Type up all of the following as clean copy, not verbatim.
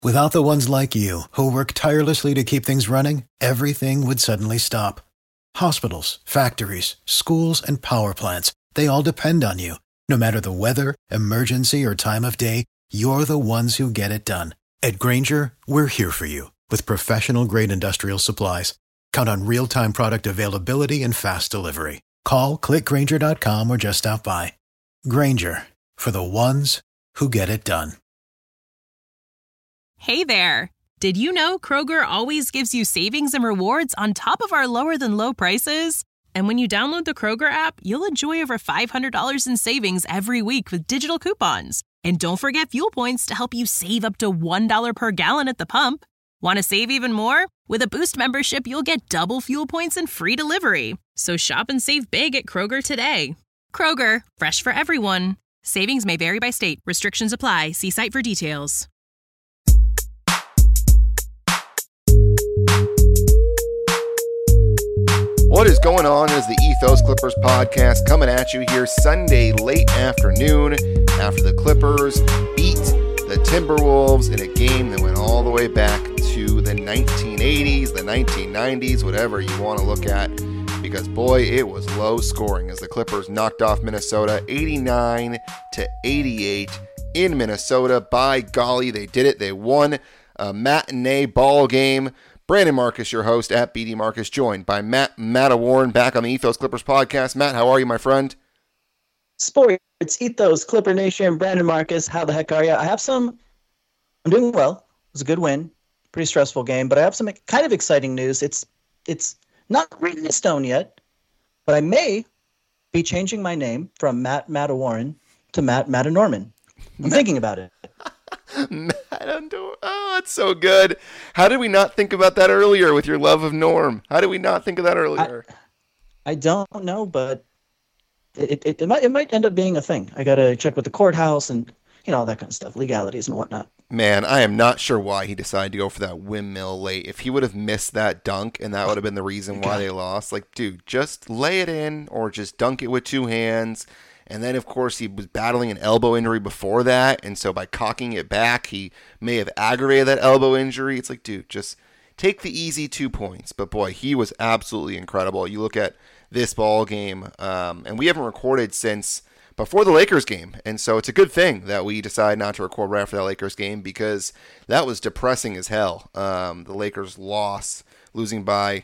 Without the ones like you, who work tirelessly to keep things running, everything would suddenly stop. Hospitals, factories, schools, and power plants, they all depend on you. No matter the weather, emergency, or time of day, you're the ones who get it done. At Grainger, we're here for you with professional-grade industrial supplies. Count on real-time product availability and fast delivery. Call, clickgrainger.com, or just stop by. Grainger, for the ones who get it done. Hey there! Did you know Kroger always gives you savings and rewards on top of our lower-than-low prices? And when you download the Kroger app, you'll enjoy over $500 in savings every week with digital coupons. And don't forget fuel points to help you save up to $1 per gallon at the pump. Want to save even more? With a Boost membership, you'll get double fuel points and free delivery. So shop and save big at Kroger today. Kroger, fresh for everyone. Savings may vary by state. Restrictions apply. See site for details. What is going on is the Ethos Clippers podcast coming at you here Sunday late afternoon after the Clippers beat the Timberwolves in a game that went all the way back to the 1980s, the 1990s, whatever you want to look at, because boy, it was low scoring as the Clippers knocked off Minnesota 89-88 in Minnesota. By golly, they did it. They won a matinee ball game. Brandon Marcus, your host at BD Marcus, joined by Matt Warren back on the Ethos Clippers podcast. Matt, how are you, my friend? Sports Ethos Clipper Nation, Brandon Marcus, how the heck are you? I'm doing well. It was a good win. Pretty stressful game, but I have some kind of exciting news. It's not written in stone yet, but I may be changing my name from Matt Warren to Matt Norman. I'm thinking about it. Oh, that's so good. How did we not think about that earlier with your love of Norm? How did we not think of that earlier? I don't know, but it might end up being a thing. I got to check with the courthouse and, all that kind of stuff, legalities and whatnot. Man, I am not sure why he decided to go for that windmill late. If he would have missed that dunk and that would have been the reason why they lost, like, dude, just lay it in or just dunk it with two hands. And then, of course, he was battling an elbow injury before that. And so by cocking it back, he may have aggravated that elbow injury. It's like, dude, just take the easy 2 points. But, boy, he was absolutely incredible. You look at this ball game, and we haven't recorded since before the Lakers game. And so it's a good thing that we decided not to record right after that Lakers game because that was depressing as hell. The Lakers loss, losing that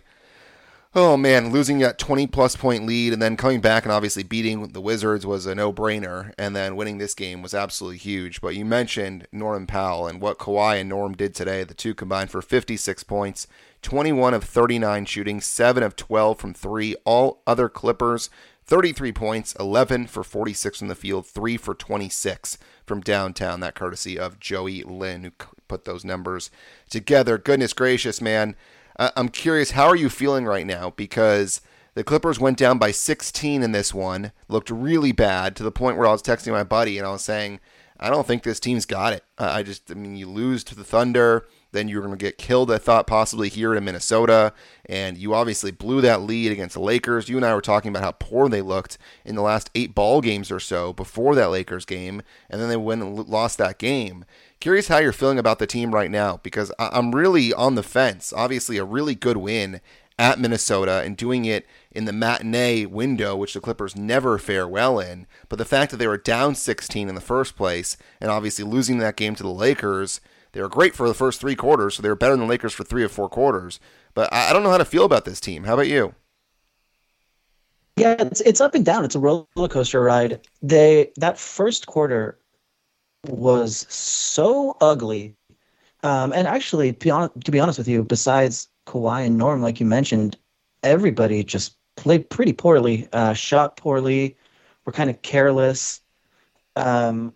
20-plus point lead and then coming back and obviously beating the Wizards was a no-brainer, and then winning this game was absolutely huge. But you mentioned Norman Powell and what Kawhi and Norm did today. The two combined for 56 points, 21 of 39 shooting, 7 of 12 from 3. All other Clippers, 33 points, 11 for 46 from the field, 3 for 26 from downtown. That courtesy of Joey Lynn, who put those numbers together. Goodness gracious, man. I'm curious, how are you feeling right now? Because the Clippers went down by 16 in this one, looked really bad to the point where I was texting my buddy and I was saying, I don't think this team's got it. You lose to the Thunder, then you're going to get killed, I thought, possibly here in Minnesota, and you obviously blew that lead against the Lakers. You and I were talking about how poor they looked in the last 8 ball games or so before that Lakers game, and then they went and lost that game. Curious how you're feeling about the team right now, because I'm really on the fence. Obviously, a really good win at Minnesota and doing it in the matinee window, which the Clippers never fare well in. But the fact that they were down 16 in the first place and obviously losing that game to the Lakers, they were great for the first 3 quarters, so they were better than the Lakers for 3 or 4 quarters. But I don't know how to feel about this team. How about you? Yeah, it's up and down. It's a roller coaster ride. That first quarter was so ugly. And actually, to be honest with you, besides Kawhi and Norm, like you mentioned, everybody just played pretty poorly, shot poorly, were kind of careless. While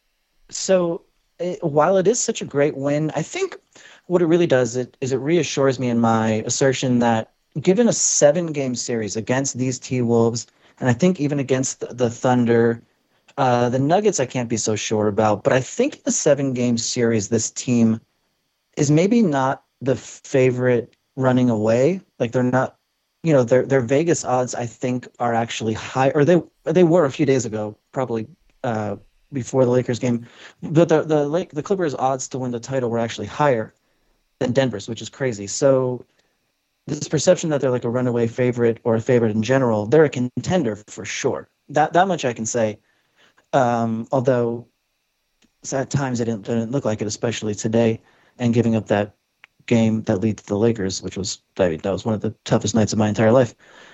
it is such a great win, I think what it really does is it reassures me in my assertion that given a 7-game series against these T-Wolves, and I think even against the Thunder, the Nuggets I can't be so sure about, but I think in the 7-game series, this team is maybe not the favorite running away. Like they're not, their Vegas odds I think are actually high, or they were a few days ago, probably before the Lakers game. But the Clippers' odds to win the title were actually higher than Denver's, which is crazy. So this perception that they're like a runaway favorite or a favorite in general, they're a contender for sure. That much I can say. Although at times it didn't look like it, especially today, and giving up that game that lead to the Lakers, which was, I mean, that was one of the toughest nights of my entire life.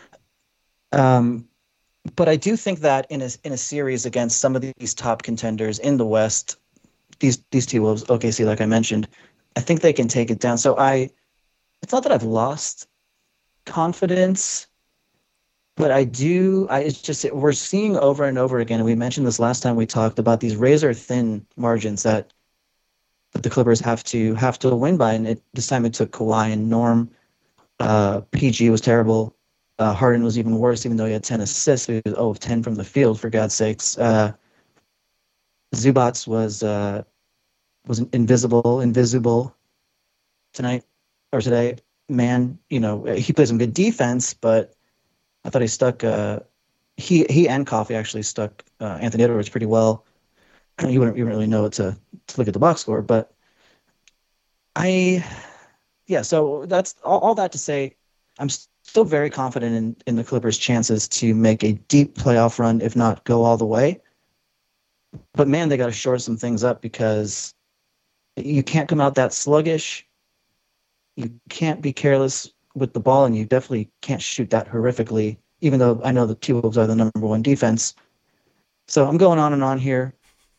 But I do think that in a series against some of these top contenders in the West, these T-Wolves, OKC, like I mentioned, I think they can take it down. So it's not that I've lost confidence, but it's just, we're seeing over and over again, and we mentioned this last time we talked about these razor thin margins that the Clippers have to win by. And this time it took Kawhi and Norm. PG was terrible. Harden was even worse, even though he had 10 assists. He was 0 of 10 from the field, for God's sakes. Zubats was invisible today. Man, he played some good defense, but I thought he stuck. He and Coffey actually stuck Anthony Edwards pretty well. You wouldn't really know it to look at the box score, but so that's all that to say, I'm still very confident in the Clippers' chances to make a deep playoff run, if not go all the way. But man, they got to shore some things up, because you can't come out that sluggish. You can't be careless with the ball, and you definitely can't shoot that horrifically, even though I know the T-Wolves are the number one defense. So I'm going on and on here.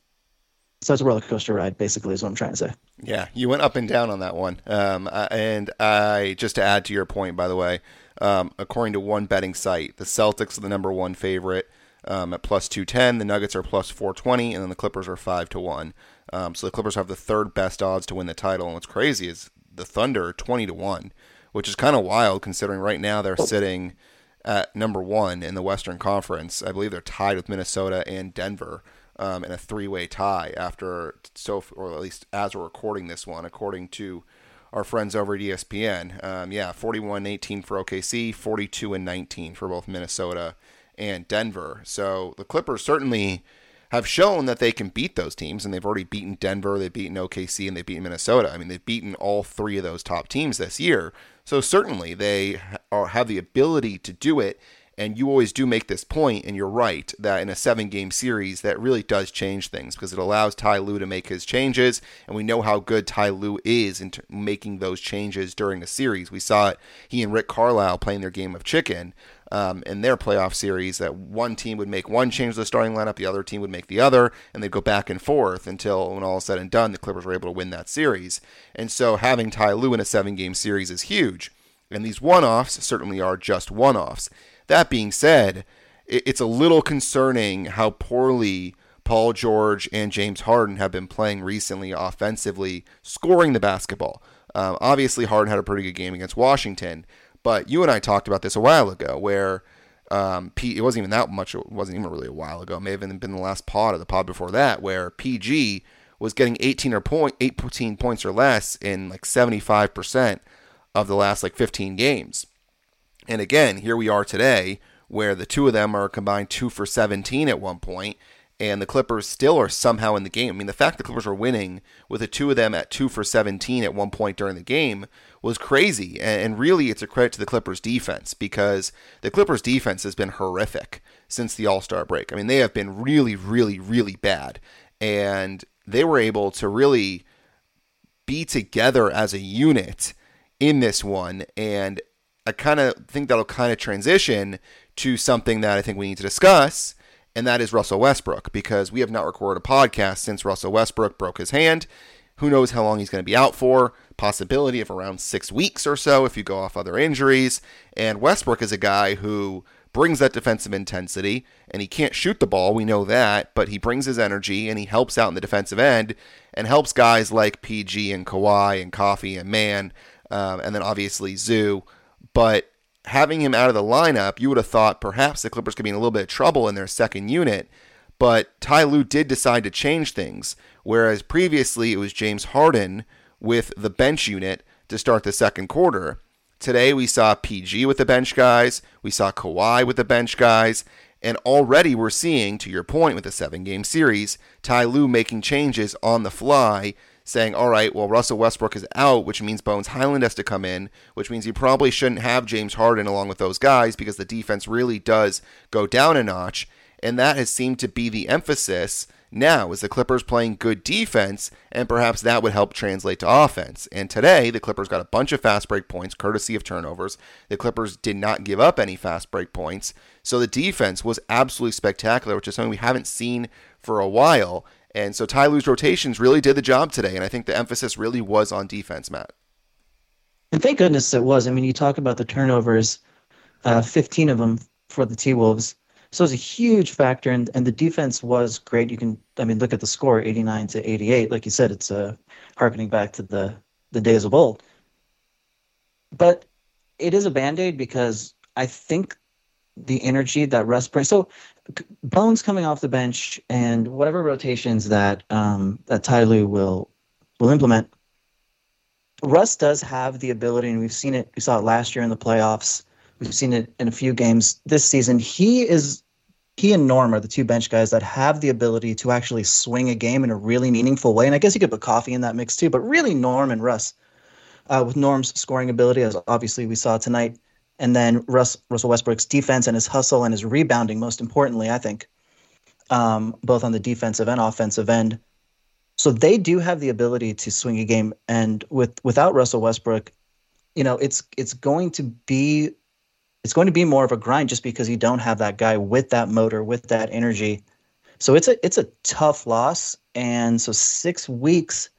So it's a roller coaster ride, basically, is what I'm trying to say. Yeah, you went up and down on that one. And I just to add to your point, by the way, according to one betting site, the Celtics are the number one favorite at plus 210. The Nuggets are plus 420, and then the Clippers are 5-1. So the Clippers have the third best odds to win the title. And what's crazy is the Thunder are 20-1, which is kind of wild considering right now they're sitting at number one in the Western Conference. I believe they're tied with Minnesota and Denver. In a three-way tie or at least as we're recording this one, according to our friends over at ESPN. 41-18 for OKC, 42-19 for both Minnesota and Denver. So the Clippers certainly have shown that they can beat those teams, and they've already beaten Denver, they've beaten OKC, and they've beaten Minnesota. I mean, they've beaten all three of those top teams this year. So certainly they have the ability to do it. And you always do make this point, and you're right, that in a 7-game series, that really does change things because it allows Ty Lue to make his changes, and we know how good Ty Lue is in making those changes during a series. We saw it, he and Rick Carlisle playing their game of chicken in their playoff series, that one team would make one change to the starting lineup, the other team would make the other, and they'd go back and forth until, when all is said and done, the Clippers were able to win that series. And so having Ty Lue in a 7-game series is huge, and these one-offs certainly are just one-offs. That being said, it's a little concerning how poorly Paul George and James Harden have been playing recently offensively, scoring the basketball. Obviously, Harden had a pretty good game against Washington, but you and I talked about this a while ago where it wasn't even that much, it wasn't even really a while ago, it may have been the last pod or the pod before that, where PG was getting 18 points or less in like 75% of the last like 15 games. And again, here we are today where the two of them are combined 2 for 17 at one point, and the Clippers still are somehow in the game. I mean, the fact the Clippers are winning with the two of them at 2 for 17 at one point during the game was crazy. And really, it's a credit to the Clippers defense, because the Clippers defense has been horrific since the All-Star break. I mean, they have been really, really, really bad. And they were able to really be together as a unit in this one, and I kind of think that'll kind of transition to something that I think we need to discuss, and that is Russell Westbrook, because we have not recorded a podcast since Russell Westbrook broke his hand. Who knows how long he's going to be out for? Possibility of around 6 weeks or so if you go off other injuries. And Westbrook is a guy who brings that defensive intensity, and he can't shoot the ball, we know that, but he brings his energy, and he helps out in the defensive end, and helps guys like PG and Kawhi and Coffey and Man, and then obviously Zoo. But having him out of the lineup, you would have thought perhaps the Clippers could be in a little bit of trouble in their second unit. But Ty Lue did decide to change things, whereas previously it was James Harden with the bench unit to start the second quarter. Today we saw PG with the bench guys, we saw Kawhi with the bench guys, And already we're seeing, to your point with the 7-game series, Ty Lue making changes on the fly, saying, all right, well, Russell Westbrook is out, which means Bones Hyland has to come in, which means you probably shouldn't have James Harden along with those guys because the defense really does go down a notch. And that has seemed to be the emphasis now, is the Clippers playing good defense, and perhaps that would help translate to offense. And today, the Clippers got a bunch of fast break points, courtesy of turnovers. The Clippers did not give up any fast break points. So the defense was absolutely spectacular, which is something we haven't seen for a while. And so Ty Lue's rotations really did the job today, and I think the emphasis really was on defense, Matt. And thank goodness it was. I mean, you talk about the turnovers, 15 of them for the T-Wolves. So it was a huge factor, and the defense was great. Look at the score, 89-88. Like you said, it's harkening back to the days of old. But it is a Band-Aid because I think the energy that Russ brings. So Bones coming off the bench and whatever rotations that Ty Lue will implement, Russ does have the ability, and we've seen it. We saw it last year in the playoffs. We've seen it in a few games this season. He and Norm are the two bench guys that have the ability to actually swing a game in a really meaningful way. And I guess you could put Coffee in that mix too, but really Norm and Russ, with Norm's scoring ability, as obviously we saw tonight, and then Russell Westbrook's defense and his hustle and his rebounding, most importantly, I think, both on the defensive and offensive end. So they do have the ability to swing a game. And without Russell Westbrook, it's going to be more of a grind just because you don't have that guy with that motor, with that energy. So it's a tough loss. And so 6 weeks,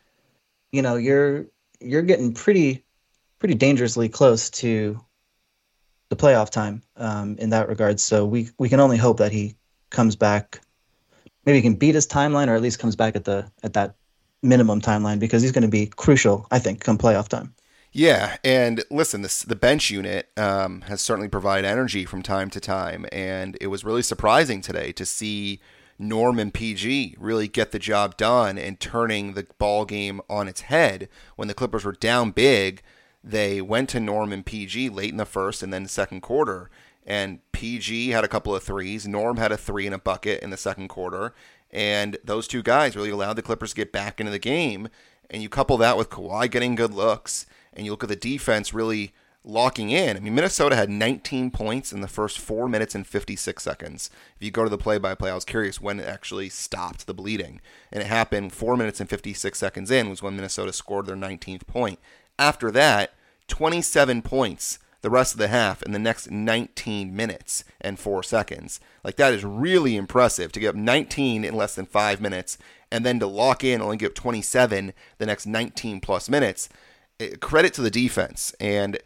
you're getting pretty dangerously close to the playoff time in that regard. So we can only hope that he comes back. Maybe he can beat his timeline, or at least comes back at that minimum timeline, because he's going to be crucial, I think, come playoff time. Yeah, and listen, the bench unit has certainly provided energy from time to time, and it was really surprising today to see Norm and PG really get the job done and turning the ball game on its head. When the Clippers were down big, they went to Norm and PG late in the first and then the second quarter, and PG had a couple of threes. Norm had a 3 in a bucket in the second quarter, and those two guys really allowed the Clippers to get back into the game. And you couple that with Kawhi getting good looks, and you look at the defense really locking in. I mean, Minnesota had 19 points in the first 4 minutes and 56 seconds. If you go to the play-by-play, I was curious when it actually stopped the bleeding. And it happened 4 minutes and 56 seconds in was when Minnesota scored their 19th point. After that, 27 points the rest of the half in the next 19 minutes and 4 seconds. Like, that is really impressive to get up 19 in less than 5 minutes and then to lock in, only give 27 the next 19 plus minutes. Credit to the defense. And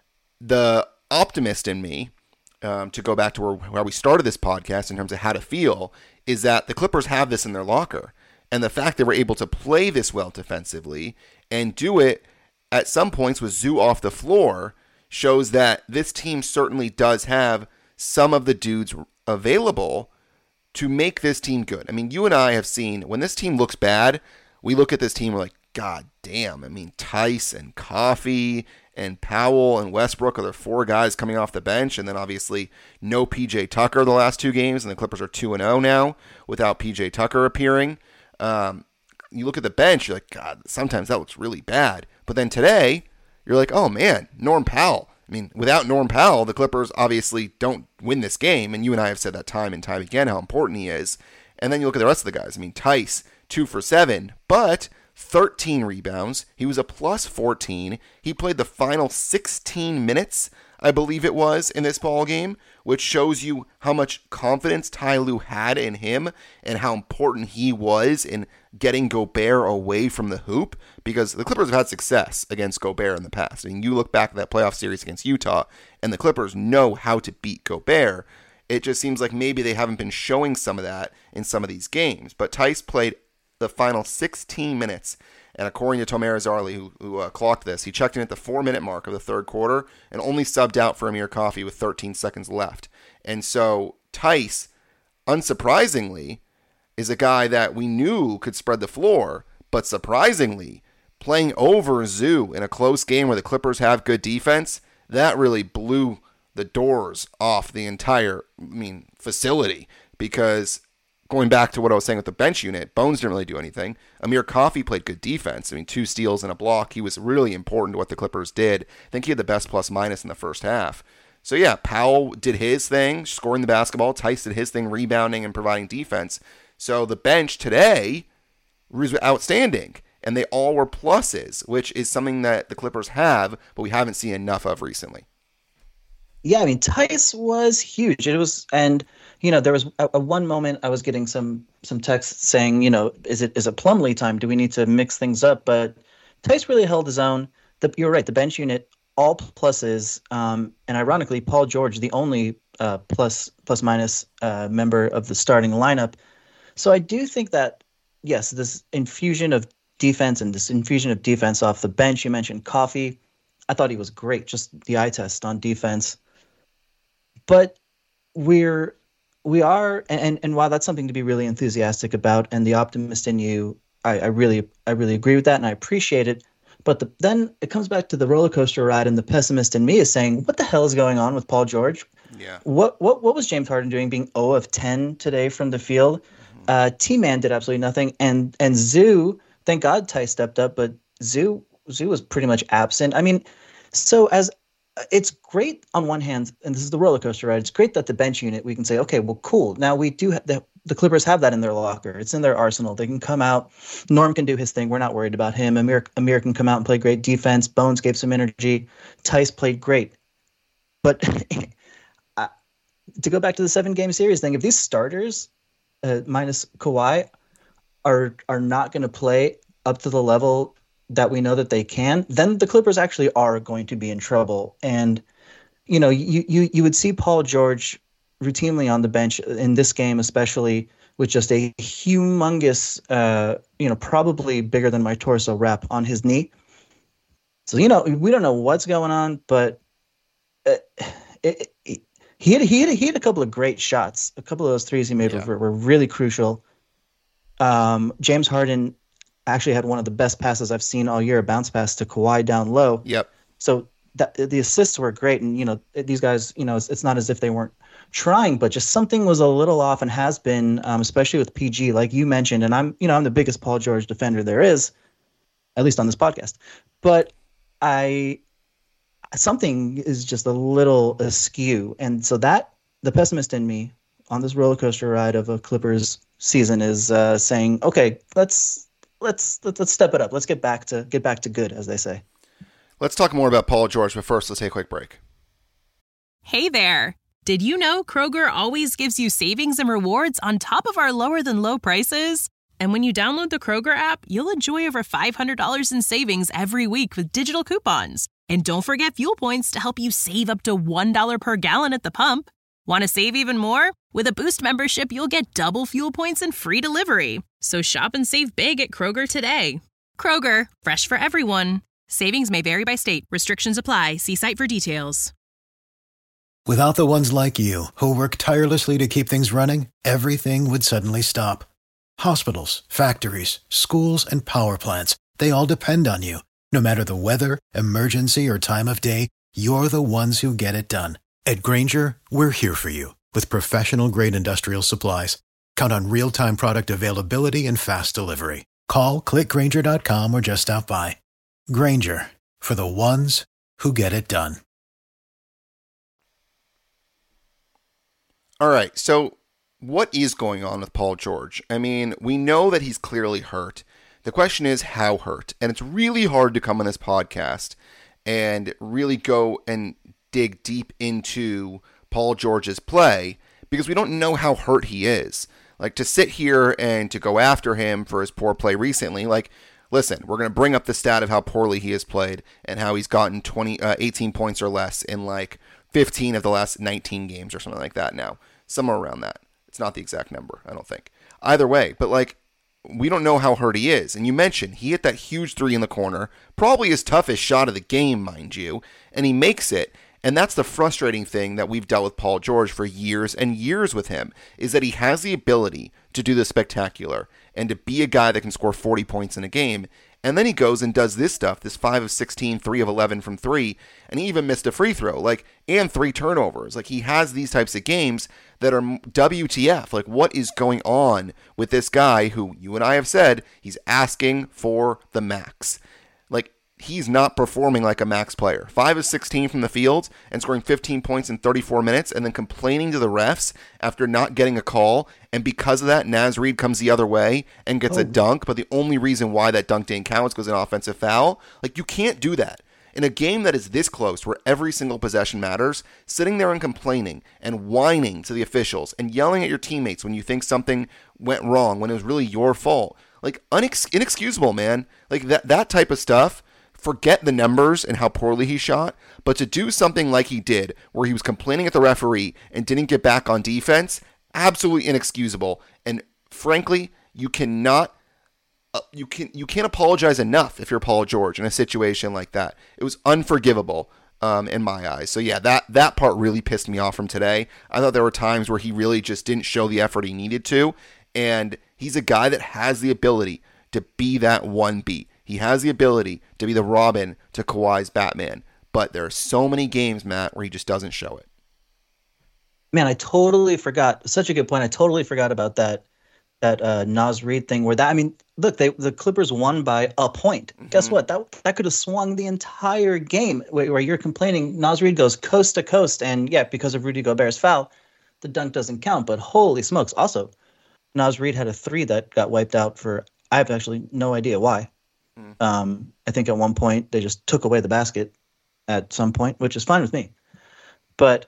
the optimist in me, to go back to where we started this podcast in terms of how to feel, is that the Clippers have this in their locker. And the fact they were able to play this well defensively and do it at some points with Zoo off the floor shows that this team certainly does have some of the dudes available to make this team good. I mean, you and I have seen when this team looks bad, we look at this team, we're like, God damn. I mean, Tice and Coffee and Powell and Westbrook are the 4 guys coming off the bench. And then obviously no PJ Tucker the last 2 games. And the Clippers are 2-0 now without PJ Tucker appearing. You look at the bench, you're like, God, sometimes that looks really bad. But then today, you're like, oh man, Norm Powell. I mean, without Norm Powell, the Clippers obviously don't win this game. And you and I have said that time and time again how important he is. And then you look at the rest of the guys. I mean, Tice, 2 for 7, but 13 rebounds. He was a plus 14. He played the final 16 minutes, I believe it was, in this ball game, which shows you how much confidence Ty Lue had in him and how important he was in getting Gobert away from the hoop, because the Clippers have had success against Gobert in the past. I mean, you look back at that playoff series against Utah, and the Clippers know how to beat Gobert. It just seems like maybe they haven't been showing some of that in some of these games. But Tice played the final 16 minutes, and according to Tomer Azarly, who clocked this, he checked in at the 4-minute mark of the third quarter and only subbed out for Amir Coffey with 13 seconds left. And so Tice, unsurprisingly, is a guy that we knew could spread the floor, but surprisingly, playing over Zoo in a close game where the Clippers have good defense, that really blew the doors off the entire, facility, because going back to what I was saying with the bench unit, Bones didn't really do anything. Amir Coffey played good defense. 2 steals and a block. He was really important to what the Clippers did. I think he had the best plus-minus in the first half. So yeah, Powell did his thing, scoring the basketball. Tice did his thing, rebounding and providing defense. So the bench today was outstanding, and they all were pluses, which is something that the Clippers have, but we haven't seen enough of recently. Yeah, Tice was huge. It was, and there was a one moment I was getting some texts saying, is it Plumlee time? Do we need to mix things up? But Tice really held his own. You're right. The bench unit, all pluses, and ironically, Paul George, the only plus minus member of the starting lineup. So I do think that yes, this infusion of defense and this infusion of defense off the bench. You mentioned Coffey. I thought he was great. Just the eye test on defense. But we are, and while that's something to be really enthusiastic about, and the optimist in you, I really agree with that, and I appreciate it. But then it comes back to the roller coaster ride, and the pessimist in me is saying, "What the hell is going on with Paul George? Yeah. What was James Harden doing, being 0 of 10 today from the field? T-Man did absolutely nothing, and Zoo, thank God Ty stepped up, but Zoo was pretty much absent. So as it's great on one hand, and this is the roller coaster ride. It's great that the bench unit, we can say, okay, well, cool. Now we do the Clippers have that in their locker. It's in their arsenal. They can come out. Norm can do his thing. We're not worried about him. Amir can come out and play great defense. Bones gave some energy. Tice played great. But to go back to the 7-game series thing, if these starters, minus Kawhi, are not going to play up to the level that we know that they can, then the Clippers actually are going to be in trouble. And, you would see Paul George routinely on the bench in this game, especially with just a humongous, probably bigger than my torso wrap on his knee. So, we don't know what's going on, but he had a couple of great shots. A couple of those threes he made were really crucial. James Harden actually had one of the best passes I've seen all year, a bounce pass to Kawhi down low. Yep. So the assists were great. And, these guys, it's not as if they weren't trying, but just something was a little off and has been, especially with PG, like you mentioned. And I'm the biggest Paul George defender there is, at least on this podcast. But something is just a little askew. And so that the pessimist in me on this roller coaster ride of a Clippers season is saying, okay, let's step it up. Let's get back to good, as they say. Let's talk more about Paul George, but first, let's take a quick break. Hey there. Did you know Kroger always gives you savings and rewards on top of our lower than low prices? And when you download the Kroger app, you'll enjoy over $500 in savings every week with digital coupons. And don't forget fuel points to help you save up to $1 per gallon at the pump. Want to save even more? With a Boost membership, you'll get double fuel points and free delivery. So shop and save big at Kroger today. Kroger, fresh for everyone. Savings may vary by state. Restrictions apply. See site for details. Without the ones like you, who work tirelessly to keep things running, everything would suddenly stop. Hospitals, factories, schools, and power plants, they all depend on you. No matter the weather, emergency, or time of day, you're the ones who get it done. At Grainger, we're here for you with professional-grade industrial supplies. Count on real-time product availability and fast delivery. Call, clickgrainger.com, or just stop by. Grainger, for the ones who get it done. All right, so what is going on with Paul George? We know that he's clearly hurt. The question is how hurt? And it's really hard to come on this podcast and really go and dig deep into Paul George's play because we don't know how hurt he is. Like, to sit here and to go after him for his poor play recently, listen, we're going to bring up the stat of how poorly he has played and how he's gotten 18 points or less in 15 of the last 19 games or something like that now. Somewhere around that. It's not the exact number, I don't think. Either way, but we don't know how hurt he is. And you mentioned he hit that huge three in the corner, probably his toughest shot of the game, mind you, and he makes it. And that's the frustrating thing that we've dealt with Paul George for years and years with him, is that he has the ability to do the spectacular and to be a guy that can score 40 points in a game. And then he goes and does this stuff, this 5 of 16, 3 of 11 from 3, and he even missed a free throw, like, and 3 turnovers. Like, he has these types of games that are WTF. Like, what is going on with this guy who you and I have said he's asking for the max? Like, he's not performing like a max player. 5 of 16 from the field and scoring 15 points in 34 minutes and then complaining to the refs after not getting a call. And because of that, Naz Reid comes the other way and gets a dunk. But the only reason why that dunk didn't count is because of an offensive foul. Like, you can't do that. In a game that is this close, where every single possession matters, sitting there and complaining and whining to the officials and yelling at your teammates when you think something went wrong when it was really your fault. Like, inexcusable, man. Like, that type of stuff. Forget the numbers and how poorly he shot, but to do something like he did, where he was complaining at the referee and didn't get back on defense, absolutely inexcusable. And frankly, you cannot, you can't apologize enough if you're Paul George in a situation like that. It was unforgivable in my eyes. So yeah, that part really pissed me off from today. I thought there were times where he really just didn't show the effort he needed to, and he's a guy that has the ability to be that 1B. He has the ability to be the Robin to Kawhi's Batman, but there are so many games, Matt, where he just doesn't show it. Man, I totally forgot. Such a good point. I totally forgot about that Naz Reid thing. Where look, the Clippers won by a point. Mm-hmm. Guess what? That could have swung the entire game. Where you're complaining, Naz Reid goes coast to coast, and yeah, because of Rudy Gobert's foul, the dunk doesn't count. But holy smokes! Also, Naz Reid had a 3 that got wiped out for I have actually no idea why. I think at one point they just took away the basket at some point, which is fine with me. But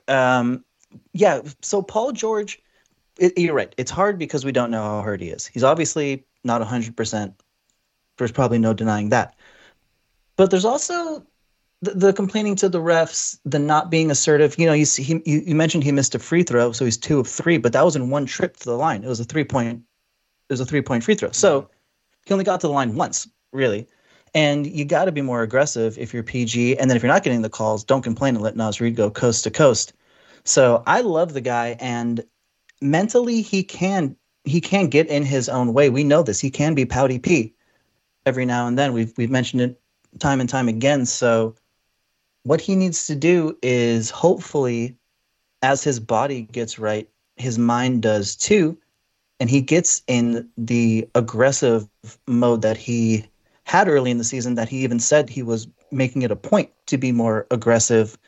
yeah, so Paul George, you're right. It's hard because we don't know how hurt he is. He's obviously not 100%. There's probably no denying that. But there's also the complaining to the refs, the not being assertive. You know, you mentioned he missed a free throw, so he's 2 of 3, but that was in one trip to the line. It was a 3-point free throw. So he only got to the line once. Really. And you got to be more aggressive if you're PG. And then if you're not getting the calls, don't complain and let Naz Reid go coast to coast. So I love the guy, and mentally he can get in his own way. We know this. He can be pouty P every now and then. We've mentioned it time and time again. So what he needs to do is, hopefully, as his body gets right, his mind does too. And he gets in the aggressive mode that he had early in the season, that he even said he was making it a point to be more aggressive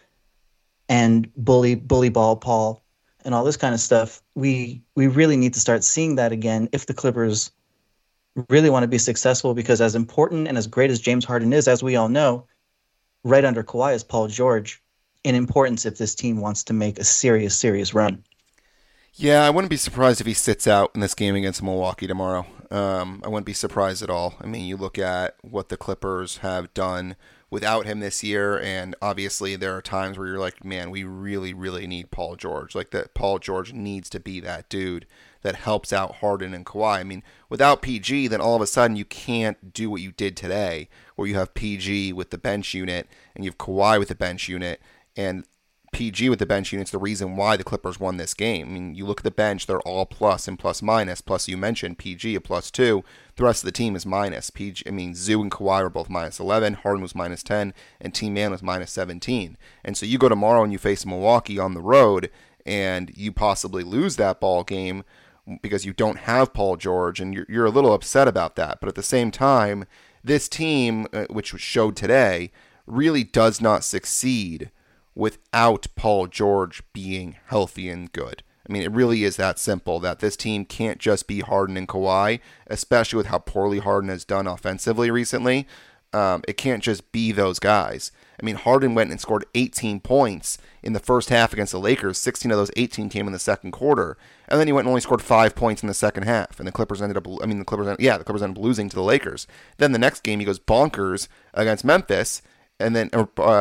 and bully ball Paul and all this kind of stuff. We really need to start seeing that again if the Clippers really want to be successful, because as important and as great as James Harden is, as we all know, right under Kawhi is Paul George in importance if this team wants to make a serious run. Yeah, I wouldn't be surprised if he sits out in this game against Milwaukee tomorrow. I wouldn't be surprised at all. I mean, you look at what the Clippers have done without him this year, and obviously there are times where you're like, man, we really, really need Paul George. Like, that Paul George needs to be that dude that helps out Harden and Kawhi. I mean, without PG, then all of a sudden you can't do what you did today, where you have PG with the bench unit and you have Kawhi with the bench unit, and PG with the bench unit's the reason why the Clippers won this game. I mean, you look at the bench, they're all plus and plus minus. Plus, you mentioned PG a +2. The rest of the team is minus. Zoo and Kawhi were both -11. Harden was -10, and Team Man was -17. And so you go tomorrow and you face Milwaukee on the road, and you possibly lose that ball game because you don't have Paul George, and you're a little upset about that. But at the same time, this team, which showed today, really does not succeed without Paul George being healthy and good. I mean, it really is that simple, that this team can't just be Harden and Kawhi, especially with how poorly Harden has done offensively recently. It can't just be those guys. I mean, Harden went and scored 18 points in the first half against the Lakers. 16 of those 18 came in the second quarter. And then he went and only scored 5 points in the second half. And the Clippers ended up losing to the Lakers. Then the next game, he goes bonkers against Memphis. And then,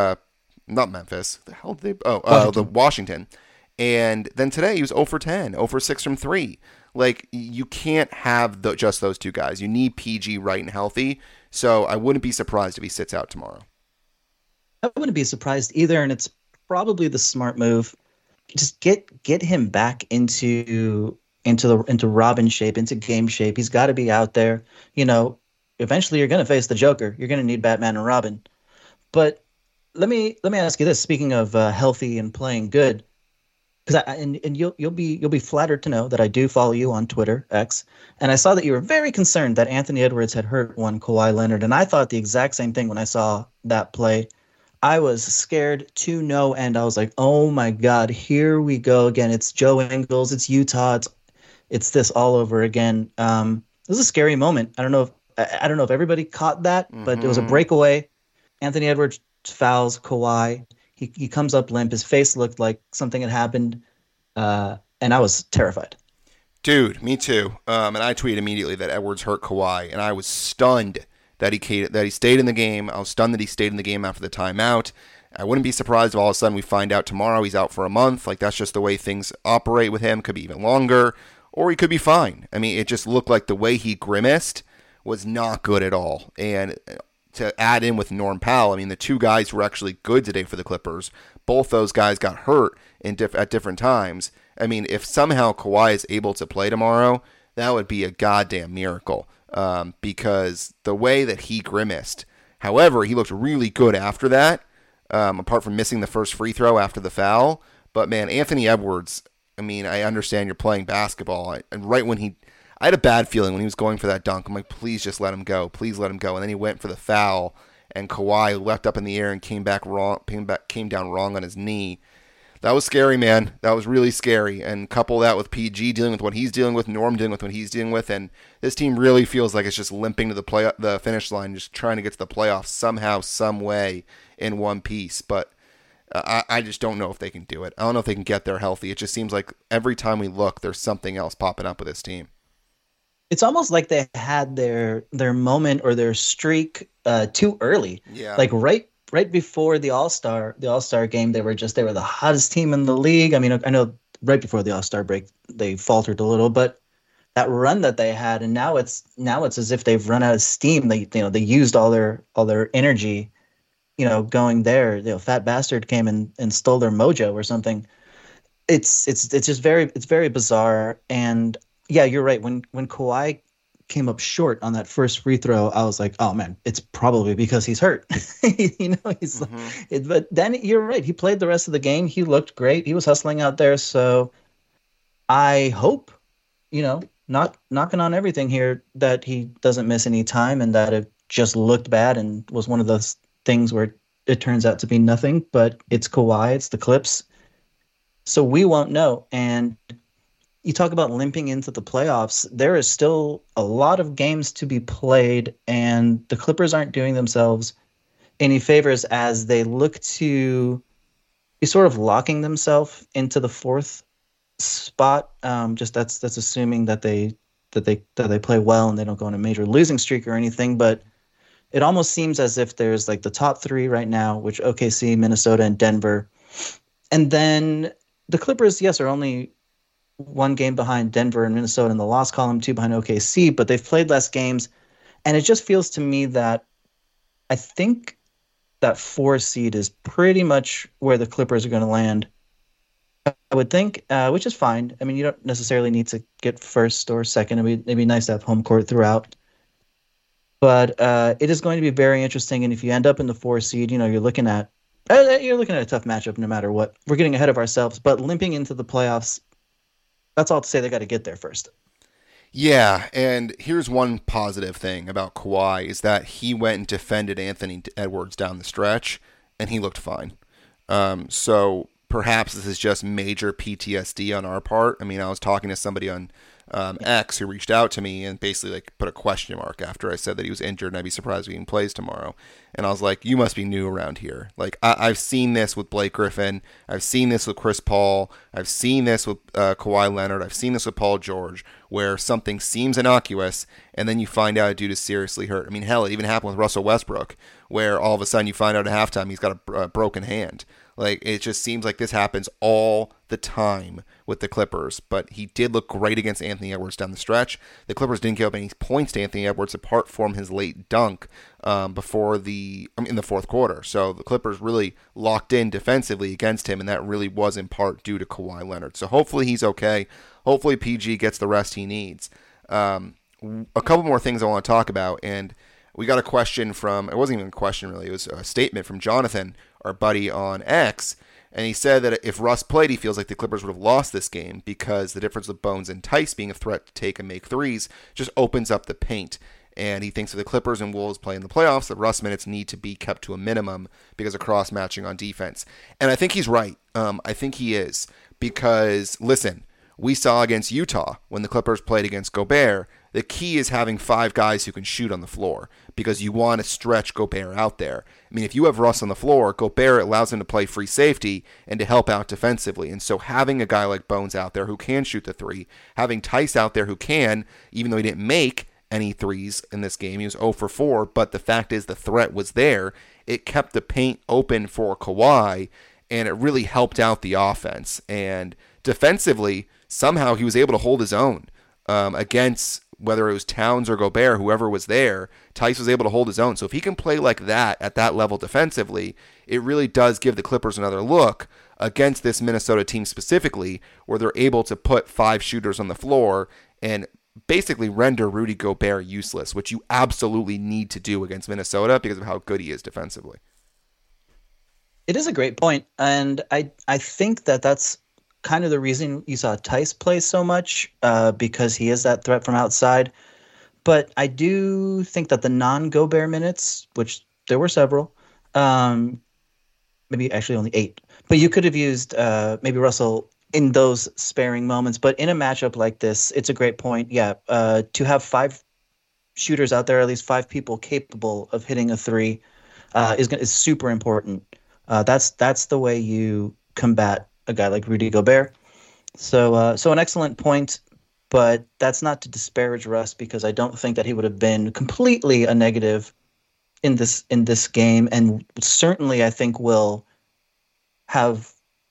not Memphis. The hell did they? Washington. And then today he was 0 for 10, 0 for 6 from 3. Like, you can't have just those two guys. You need PG right and healthy. So I wouldn't be surprised if he sits out tomorrow. I wouldn't be surprised either, and it's probably the smart move. Just get him back into Robin shape, into game shape. He's got to be out there. You know, eventually you're going to face the Joker. You're going to need Batman and Robin. But let me ask you this. Speaking of healthy and playing good, because you'll be flattered to know that I do follow you on Twitter X, and I saw that you were very concerned that Anthony Edwards had hurt one Kawhi Leonard, and I thought the exact same thing when I saw that play. I was scared to no end. I was like, oh my God, here we go again. It's Joe Ingles, it's Utah, it's this all over again. It was a scary moment. I don't know if everybody caught that, but it was a breakaway. Anthony Edwards fouls Kawhi. He comes up limp. His face looked like something had happened, and I was terrified. Dude, me too. And I tweeted immediately that Edwards hurt Kawhi, and I was stunned that he stayed in the game. I was stunned that he stayed in the game after the timeout. I wouldn't be surprised if all of a sudden we find out tomorrow he's out for a month. Like, that's just the way things operate with him. Could be even longer, or he could be fine. I mean, it just looked like the way he grimaced was not good at all. And to add in with Norm Powell, I mean, the two guys were actually good today for the Clippers. Both those guys got hurt at different times. I mean, if somehow Kawhi is able to play tomorrow, that would be a goddamn miracle. Because the way that he grimaced, however, he looked really good after that, apart from missing the first free throw after the foul. But man, Anthony Edwards, I mean, I understand you're playing basketball, and right when I had a bad feeling when he was going for that dunk. I'm like, please just let him go. Please let him go. And then he went for the foul, and Kawhi leapt up in the air and came down wrong on his knee. That was scary, man. That was really scary. And couple that with PG dealing with what he's dealing with, Norm dealing with what he's dealing with, and this team really feels like it's just limping to the finish line, just trying to get to the playoffs somehow, some way in one piece. But I just don't know if they can do it. I don't know if they can get there healthy. It just seems like every time we look, there's something else popping up with this team. It's almost like they had their moment or their streak too early. Yeah. Like right before the All-Star game, they were the hottest team in the league. I mean, I know right before the All-Star break they faltered a little, but that run that they had, and now it's as if they've run out of steam. They used all their energy, going there. Fat bastard came and stole their mojo or something. It's just very bizarre. And yeah, you're right. When Kawhi came up short on that first free throw, I was like, oh man, it's probably because he's hurt. But then you're right. He played the rest of the game. He looked great. He was hustling out there. So I hope, not knocking on everything here, that he doesn't miss any time and that it just looked bad and was one of those things where it turns out to be nothing. But it's Kawhi. It's the Clips. So we won't know. And you talk about limping into the playoffs. There is still a lot of games to be played, and the Clippers aren't doing themselves any favors as they look to be sort of locking themselves into the fourth spot. Just that's assuming that they play well and they don't go on a major losing streak or anything. But it almost seems as if there's like the top three right now, which OKC, Minnesota, and Denver, and then the Clippers, yes, are only one game behind Denver and Minnesota in the loss column, two behind OKC, but they've played less games. And it just feels to me that I think that 4 seed is pretty much where the Clippers are going to land. I would think, which is fine. I mean, you don't necessarily need to get first or second. It'd be nice to have home court throughout. But it is going to be very interesting. And if you end up in the 4 seed, you're looking at a tough matchup no matter what. We're getting ahead of ourselves, but limping into the playoffs, that's all to say they got to get there first. Yeah, and here's one positive thing about Kawhi is that he went and defended Anthony Edwards down the stretch, and he looked fine. So perhaps this is just major PTSD on our part. I mean, I was talking to somebody on X who reached out to me and basically put a question mark after I said that he was injured and I'd be surprised if he even plays tomorrow. And I was like, you must be new around here. I've seen this with Blake Griffin. I've seen this with Chris Paul. I've seen this with Kawhi Leonard. I've seen this with Paul George, where something seems innocuous and then you find out a dude is seriously hurt. I mean, hell, it even happened with Russell Westbrook, where all of a sudden you find out at halftime he's got a broken hand. It just seems like this happens all the time with the Clippers. But he did look great against Anthony Edwards down the stretch. The Clippers didn't give up any points to Anthony Edwards apart from his late dunk in the fourth quarter. So the Clippers really locked in defensively against him, and that really was in part due to Kawhi Leonard. So hopefully he's okay. Hopefully PG gets the rest he needs. A couple more things I want to talk about, and we got a question from, it wasn't even a question really, it was a statement from Jonathan, our buddy on X, and he said that if Russ played, he feels like the Clippers would have lost this game because the difference with Bones and Tice being a threat to take and make threes just opens up the paint. And he thinks if the Clippers and Wolves play in the playoffs, that Russ minutes need to be kept to a minimum because of cross-matching on defense. And I think he's right. I think he is. Because, listen, we saw against Utah when the Clippers played against Gobert, the key is having 5 guys who can shoot on the floor because you want to stretch Gobert out there. I mean, if you have Russ on the floor, Gobert allows him to play free safety and to help out defensively. And so having a guy like Bones out there who can shoot the three, having Tice out there who can, even though he didn't make any threes in this game, he was 0 for 4, but the fact is the threat was there. It kept the paint open for Kawhi, and it really helped out the offense. And defensively, somehow he was able to hold his own against whether it was Towns or Gobert, whoever was there. Tice was able to hold his own. So if he can play like that at that level defensively, it really does give the Clippers another look against this Minnesota team specifically, where they're able to put 5 shooters on the floor and basically render Rudy Gobert useless, which you absolutely need to do against Minnesota because of how good he is defensively. It is a great point, and I think that's kind of the reason you saw Tice play so much, because he is that threat from outside. But I do think that the non-Gobert minutes, which there were several, maybe actually only 8, but you could have used maybe Russell in those sparing moments. But in a matchup like this, it's a great point. Yeah, to have 5 shooters out there, at least 5 people capable of hitting a 3, is super important. That's the way you combat a guy like Rudy Gobert. So an excellent point, but that's not to disparage Russ, because I don't think that he would have been completely a negative in this game, and certainly I think will have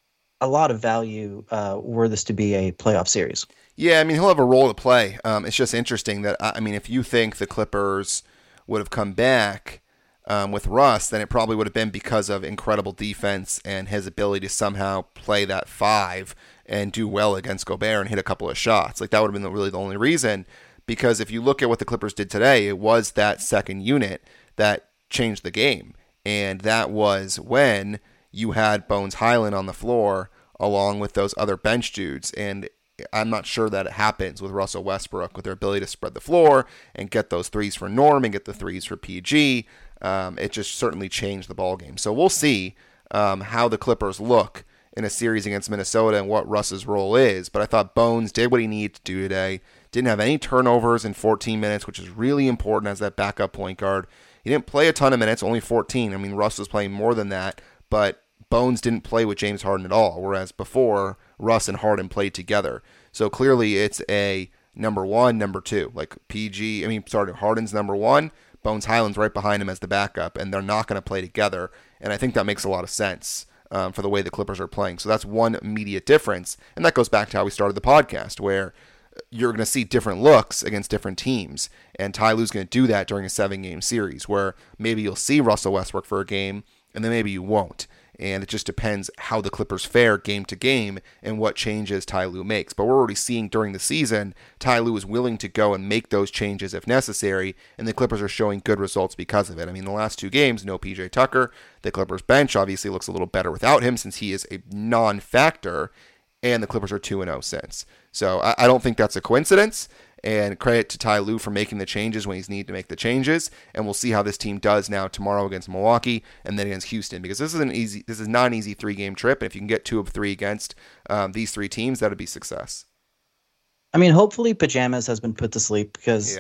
a lot of value were this to be a playoff series. Yeah, I mean, he'll have a role to play. It's just interesting that, I mean, if you think the Clippers would have come back with Russ, then it probably would have been because of incredible defense and his ability to somehow play that 5 and do well against Gobert and hit a couple of shots. Like, that would have been really the only reason, because if you look at what the Clippers did today, it was that second unit that changed the game. And that was when you had Bones Hyland on the floor along with those other bench dudes. And I'm not sure that it happens with Russell Westbrook, with their ability to spread the floor and get those threes for Norm and get the threes for PG. It just certainly changed the ballgame. So we'll see how the Clippers look in a series against Minnesota and what Russ's role is. But I thought Bones did what he needed to do today. Didn't have any turnovers in 14 minutes, which is really important as that backup point guard. He didn't play a ton of minutes, only 14. I mean, Russ was playing more than that, but Bones didn't play with James Harden at all, whereas before, Russ and Harden played together. So clearly it's a number 1, number 2. Like Harden's number 1, Bones Hyland's right behind him as the backup, and they're not going to play together. And I think that makes a lot of sense for the way the Clippers are playing. So that's one immediate difference. And that goes back to how we started the podcast, where you're going to see different looks against different teams. And Ty Lue's going to do that during a 7-game series, where maybe you'll see Russell Westbrook for a game, and then maybe you won't. And it just depends how the Clippers fare game to game and what changes Ty Lue makes. But we're already seeing during the season, Ty Lue is willing to go and make those changes if necessary, and the Clippers are showing good results because of it. I mean, the last 2 games, no PJ Tucker. The Clippers bench obviously looks a little better without him, since he is a non-factor, and the Clippers are 2-0 since. So I don't think that's a coincidence. And credit to Ty Lue for making the changes when he's needed to make the changes. And we'll see how this team does now tomorrow against Milwaukee and then against Houston, because this is not an easy 3-game trip. And if you can get 2 of 3 against these 3 teams, that'd be success. I mean, hopefully Pajamas has been put to sleep, because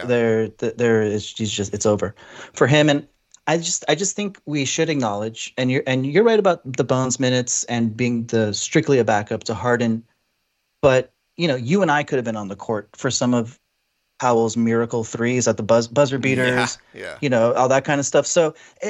it's over for him. And I just think we should acknowledge, and you're right about the Bones minutes and being strictly a backup to Harden, but you and I could have been on the court for some of Powell's miracle threes at the buzzer beaters, all that kind of stuff. So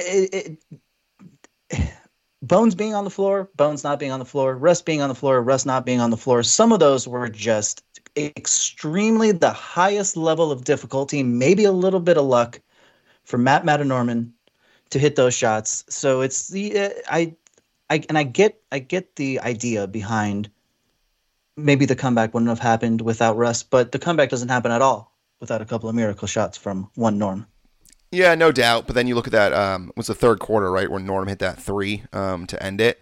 Bones being on the floor, Bones not being on the floor, Russ being on the floor, Russ not being on the floor, some of those were just extremely the highest level of difficulty, maybe a little bit of luck for Matt Norman to hit those shots. So it's I get the idea behind maybe the comeback wouldn't have happened without Russ, but the comeback doesn't happen at all without a couple of miracle shots from one Norm. Yeah, no doubt. But then you look at that, it was the third quarter, right, when Norm hit that three to end it.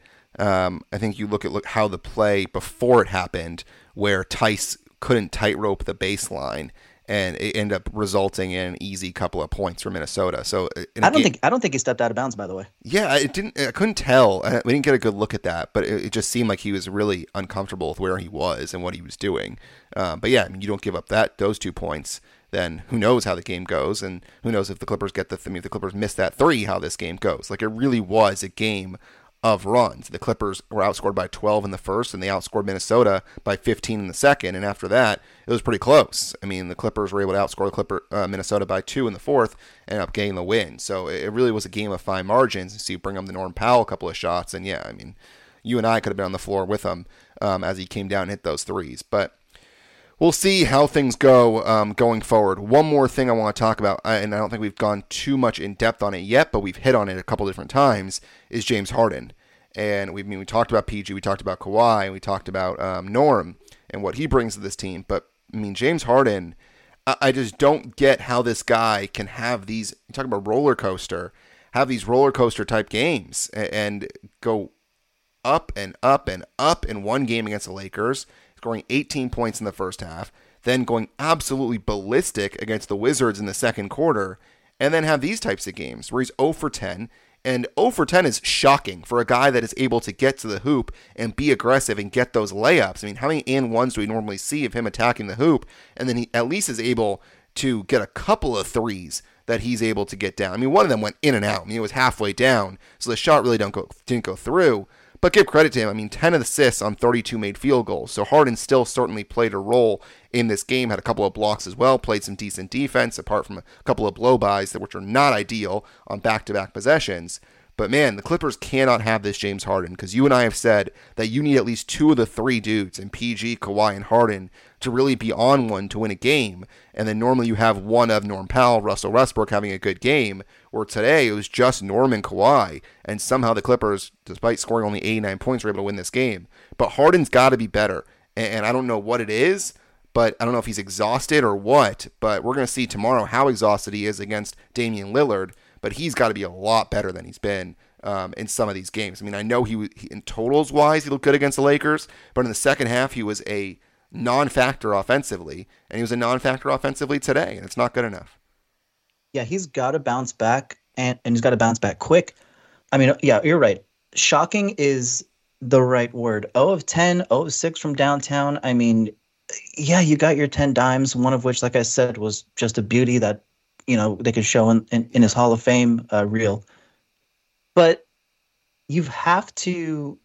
I think you look at how the play before it happened, where Tice couldn't tightrope the baseline, and it ended up resulting in an easy couple of points for Minnesota. So I don't think he stepped out of bounds, by the way. Yeah, it didn't. I couldn't tell. We didn't get a good look at that, but it just seemed like he was really uncomfortable with where he was and what he was doing. But yeah, I mean, you don't give up those 2 points, then who knows how the game goes, and who knows if the Clippers if the Clippers miss that three, how this game goes. Like, it really was a game of runs. The Clippers were outscored by 12 in the first, and they outscored Minnesota by 15 in the second. And after that, it was pretty close. I mean, the Clippers were able to outscore Minnesota by 2 in the fourth and ended up getting the win. So it really was a game of fine margins. So you bring up the Norm Powell a couple of shots, and yeah, I mean, you and I could have been on the floor with him as he came down and hit those threes. But we'll see how things go going forward. One more thing I want to talk about, and I don't think we've gone too much in depth on it yet, but we've hit on it a couple different times, is James Harden. And we talked about PG, we talked about Kawhi, we talked about Norm and what he brings to this team. But I mean, James Harden, I just don't get how this guy can have these, you talk about roller coaster, have these roller coaster type games and go up and up and up in one game against the Lakers, scoring 18 points in the first half, then going absolutely ballistic against the Wizards in the second quarter, and then have these types of games where he's 0 for 10. And 0 for 10 is shocking for a guy that is able to get to the hoop and be aggressive and get those layups. I mean, how many and ones do we normally see of him attacking the hoop? And then he at least is able to get a couple of threes that he's able to get down. I mean, one of them went in and out. I mean, it was halfway down, so the shot really didn't go through. But give credit to him. I mean, 10 assists on 32 made field goals. So Harden still certainly played a role in this game, had a couple of blocks as well, played some decent defense, apart from a couple of blow-bys, which are not ideal on back-to-back possessions. But man, the Clippers cannot have this James Harden, because you and I have said that you need at least two of the three dudes in PG, Kawhi, and Harden to really be on one to win a game. And then normally you have one of Norm Powell, Russell Westbrook having a good game, where today it was just Norm and Kawhi, and somehow the Clippers, despite scoring only 89 points, were able to win this game. But Harden's got to be better, and I don't know what it is, but I don't know if he's exhausted or what, but we're going to see tomorrow how exhausted he is against Damian Lillard, but he's got to be a lot better than he's been in some of these games. I mean, I know he in totals-wise, he looked good against the Lakers, but in the second half, he was a non-factor offensively, and he was a non-factor offensively today, and it's not good enough. Yeah, he's got to bounce back, and he's got to bounce back quick. I mean, yeah, you're right. Shocking is the right word. 0 of 10, 0 of 6 from downtown. I mean, yeah, you got your 10 dimes, one of which, like I said, was just a beauty that, you know, they could show in his Hall of Fame reel. But you have to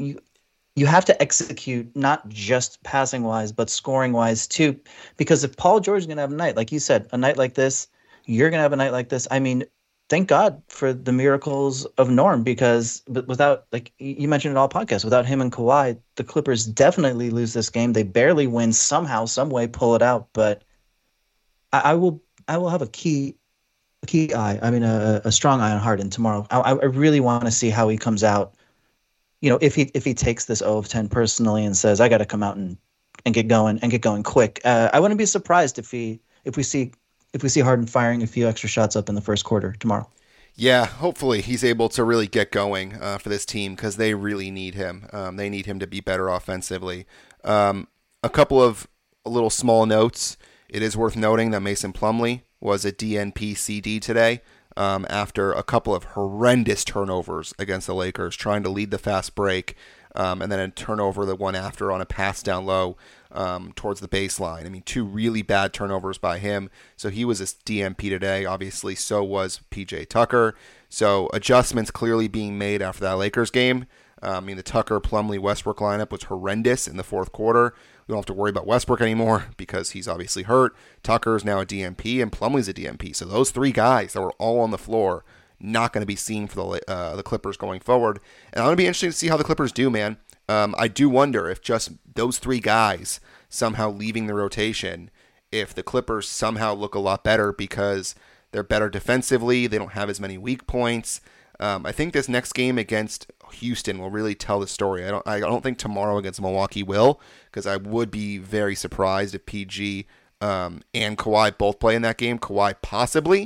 execute, not just passing wise, but scoring wise too. Because if Paul George is going to have a night, like you said, a night like this, you're going to have a night like this. I mean, thank God for the miracles of Norm, because without, like you mentioned it all podcast, without him and Kawhi, the Clippers definitely lose this game. They barely win, somehow, some way, pull it out. But I will have a key eye. I mean, a strong eye on Harden tomorrow. I really want to see how he comes out. You know, if he takes this 0 of 10 personally and says, I got to come out and get going quick. I wouldn't be surprised if we see Harden firing a few extra shots up in the first quarter tomorrow. Yeah, hopefully he's able to really get going for this team, because they really need him. They need him to be better offensively. A couple of little small notes. It is worth noting that Mason Plumlee was a DNP CD today after a couple of horrendous turnovers against the Lakers, trying to lead the fast break, and then a turnover, the one after, on a pass down low towards the baseline. I mean, two really bad turnovers by him. So he was a DNP today. Obviously, so was PJ Tucker. So adjustments clearly being made after that Lakers game. I mean, the Tucker, Plumlee, Westbrook lineup was horrendous in the fourth quarter. We don't have to worry about Westbrook anymore because he's obviously hurt. Tucker's now a DNP, and Plumlee's a DNP. So those three guys that were all on the floor, not going to be seen for the Clippers going forward. And I'm going to be interested to see how the Clippers do, man. I do wonder if just those three guys somehow leaving the rotation, if the Clippers somehow look a lot better because they're better defensively, they don't have as many weak points. I think this next game against Houston will really tell the story. I don't think tomorrow against Milwaukee will, because I would be very surprised if PG and Kawhi both play in that game. Kawhi possibly,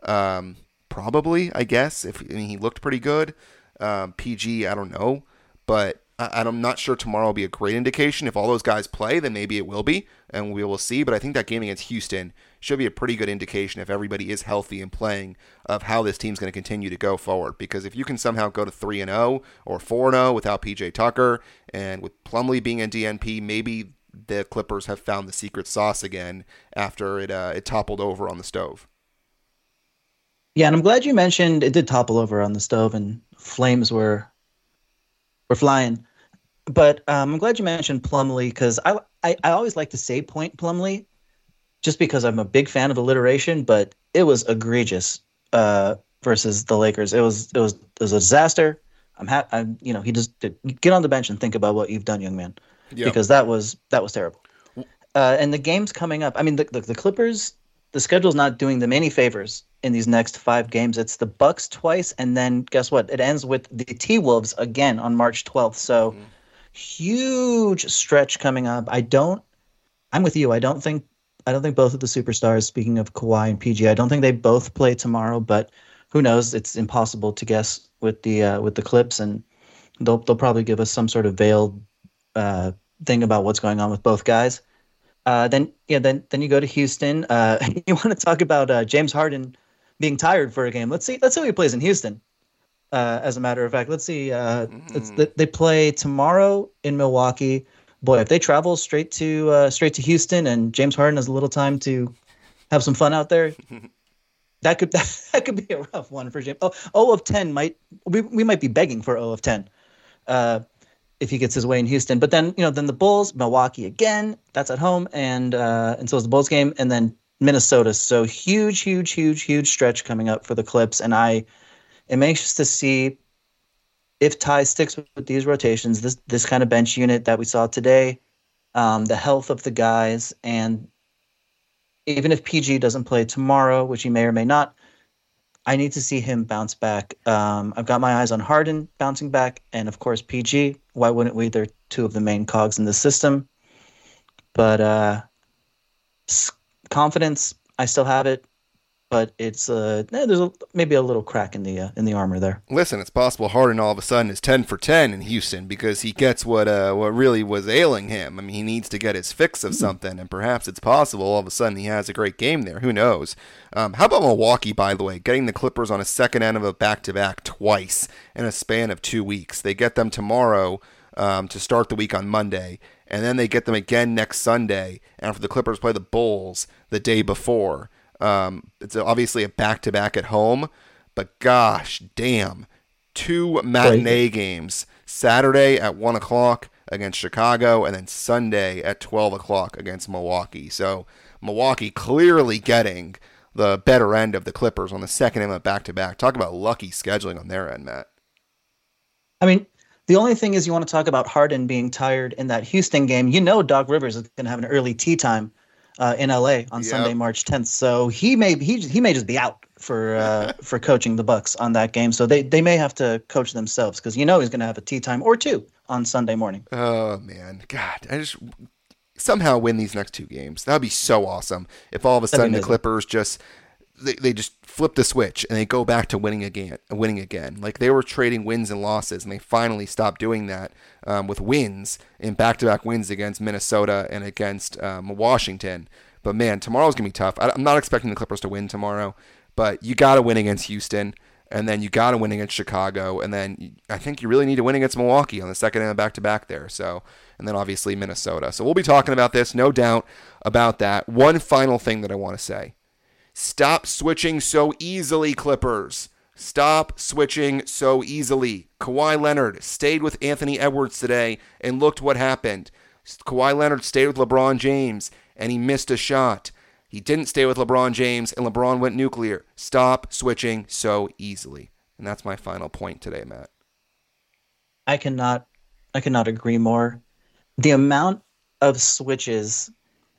Probably, I guess. He looked pretty good. PG, I don't know, but I'm not sure tomorrow will be a great indication. If all those guys play, then maybe it will be, and we will see. But I think that game against Houston should be a pretty good indication, if everybody is healthy and playing, of how this team's going to continue to go forward. Because if you can somehow go to 3-0 or 4-0 without PJ Tucker, and with Plumlee being in DNP, maybe the Clippers have found the secret sauce again after it toppled over on the stove. Yeah, and I'm glad you mentioned it did topple over on the stove and flames were flying. But I'm glad you mentioned Plumlee, because I always like to say Point Plumlee, just because I'm a big fan of alliteration, but it was egregious versus the Lakers. It was a disaster. He just get on the bench and think about what you've done, young man, because that was terrible. And the games coming up. I mean, the Clippers. The schedule's not doing them any favors in these next 5 games. It's the Bucks twice, and then guess what? It ends with the T-Wolves again on March 12th. So huge stretch coming up. I'm with you. I don't think both of the superstars, speaking of Kawhi and PG, I don't think they both play tomorrow, but who knows? It's impossible to guess with the Clips, and they'll probably give us some sort of veiled thing about what's going on with both guys. Then you go to Houston. You want to talk about James Harden being tired for a game? Let's see who he plays in Houston. As a matter of fact, let's see. They play tomorrow in Milwaukee. Boy, if they travel straight to Houston and James Harden has a little time to have some fun out there, that could be a rough one for James. 0 of 10 we might be begging for 0 of 10. If he gets his way in Houston. But then the Bulls, Milwaukee again, that's at home, and so is the Bulls game, and then Minnesota. So huge stretch coming up for the Clips, and I am anxious to see if Ty sticks with these rotations, this kind of bench unit that we saw today, the health of the guys, and even if PG doesn't play tomorrow, which he may or may not, I need to see him bounce back. I've got my eyes on Harden bouncing back, and of course PG. Why wouldn't we? They're 2 of the main cogs in the system. But confidence, I still have it, but it's there's maybe a little crack in the armor there. Listen, it's possible Harden all of a sudden is 10 for 10 in Houston because he gets what really was ailing him. I mean, he needs to get his fix of something, and perhaps it's possible all of a sudden he has a great game there. Who knows? How about Milwaukee, by the way, getting the Clippers on a second end of a back-to-back twice in a span of 2 weeks? They get them tomorrow to start the week on Monday, and then they get them again next Sunday after the Clippers play the Bulls the day before. It's obviously a back-to-back at home, but gosh damn, 2 matinee games, Saturday at 1 o'clock against Chicago, and then Sunday at 12 o'clock against Milwaukee. So Milwaukee clearly getting the better end of the Clippers on the second end of back-to-back. Talk about lucky scheduling on their end, Matt. I mean, the only thing is you want to talk about Harden being tired in that Houston game. Doc Rivers is going to have an early tea time in LA on Sunday, March 10th. So he may just be out for coaching the Bucks on that game. So they may have to coach themselves because he's going to have a tea time or 2 on Sunday morning. Oh man, God, I just somehow win these next 2 games. That would be so awesome if all of a sudden the Clippers just they just flip the switch and they go back to winning again. Like they were trading wins and losses, and they finally stopped doing that with wins in back-to-back wins against Minnesota and against Washington. But man, tomorrow's gonna be tough. I'm not expecting the Clippers to win tomorrow, but you got to win against Houston, and then you got to win against Chicago, and then I think you really need to win against Milwaukee on the second end of back-to-back there. So, and then obviously Minnesota. So we'll be talking about this, no doubt about that. One final thing that I want to say. Stop switching so easily, Clippers. Stop switching so easily. Kawhi Leonard stayed with Anthony Edwards today, and looked what happened. Kawhi Leonard stayed with LeBron James, and he missed a shot. He didn't stay with LeBron James, and LeBron went nuclear. Stop switching so easily. And that's my final point today, Matt. I cannot agree more. The amount of switches...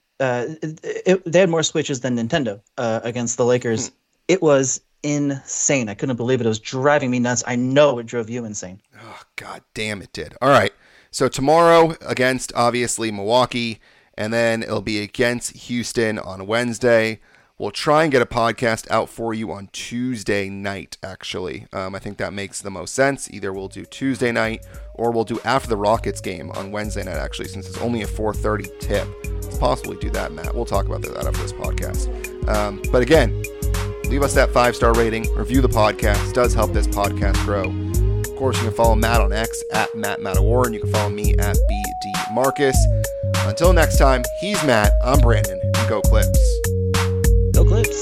they had more switches than Nintendo against the Lakers. It was insane. I couldn't believe it. It was driving me nuts. I know it drove you insane. Oh, God damn it did. All right. So tomorrow against, obviously, Milwaukee, and then it'll be against Houston on Wednesday. We'll try and get a podcast out for you on Tuesday night, actually. I think that makes the most sense. Either we'll do Tuesday night or we'll do after the Rockets game on Wednesday night, actually, since it's only a 4:30 tip. It's possible we do that, Matt. We'll talk about that after this podcast. But again, leave us that 5-star rating. Review the podcast. It does help this podcast grow. Of course, you can follow Matt on X at MattMattawar, and you can follow me at BDMarcus. Until next time, he's Matt, I'm Brandon, and go Clips. Go Clips.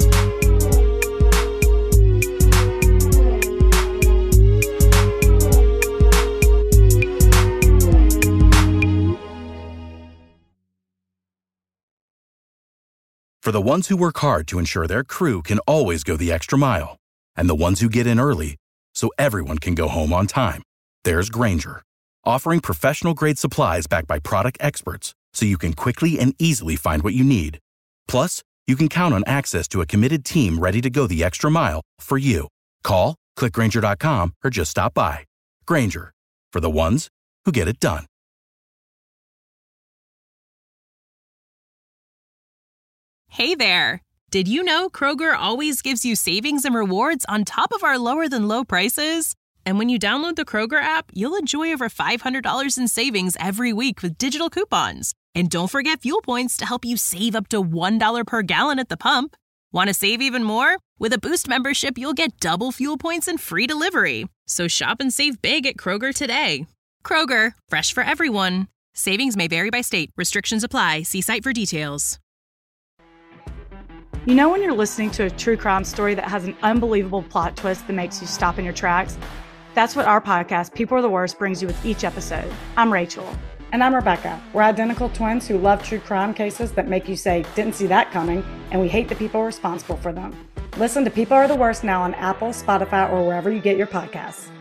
For the ones who work hard to ensure their crew can always go the extra mile, and the ones who get in early so everyone can go home on time, there's Grainger, offering professional-grade supplies backed by product experts so you can quickly and easily find what you need. Plus, you can count on access to a committed team ready to go the extra mile for you. Call, click Grainger.com, or just stop by. Grainger, for the ones who get it done. Hey there! Did you know Kroger always gives you savings and rewards on top of our lower-than-low prices? And when you download the Kroger app, you'll enjoy over $500 in savings every week with digital coupons. And don't forget fuel points to help you save up to $1 per gallon at the pump. Want to save even more? With a Boost membership, you'll get double fuel points and free delivery. So shop and save big at Kroger today. Kroger, fresh for everyone. Savings may vary by state. Restrictions apply. See site for details. You know when you're listening to a true crime story that has an unbelievable plot twist that makes you stop in your tracks? That's what our podcast, People Are the Worst, brings you with each episode. I'm Rachel. And I'm Rebecca. We're identical twins who love true crime cases that make you say, didn't see that coming, and we hate the people responsible for them. Listen to People Are the Worst now on Apple, Spotify, or wherever you get your podcasts.